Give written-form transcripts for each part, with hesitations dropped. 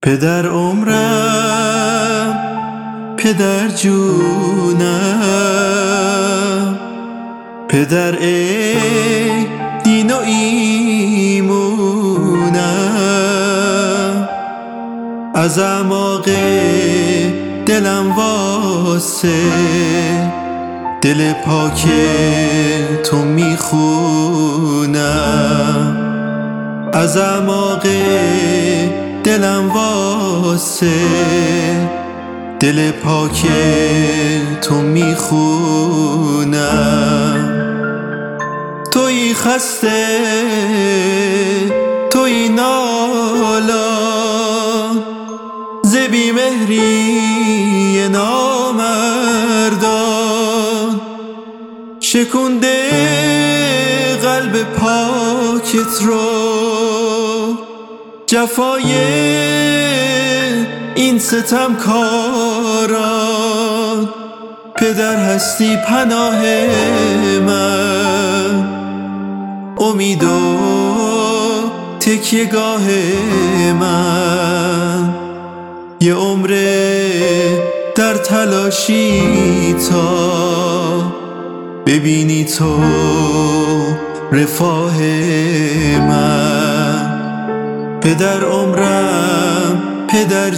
پدر عمرم، پدر جونم، پدر ای دین و ایمونم. از اعماق دلم واسه دل پاک تو میخونم. از اعماق دلم واسه دل پاک تو میخونم. تویی خسته، تویی نالان، ز بیمهری نامردان. شکونده قلب پاکت رو جفای این ستمکاران. پدر هستی پناه من، امید و تکیه‌گاه من. یه عمره در تلاشی تا ببینی تو رفاه من. پدر عمرم، پدر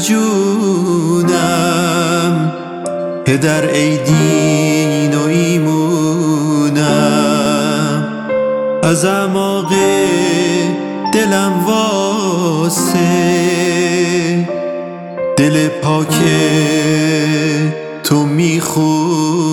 جونم، پدر ای دین و ایمونم. از اعماق دلم واسه دل پاک تو میخونم.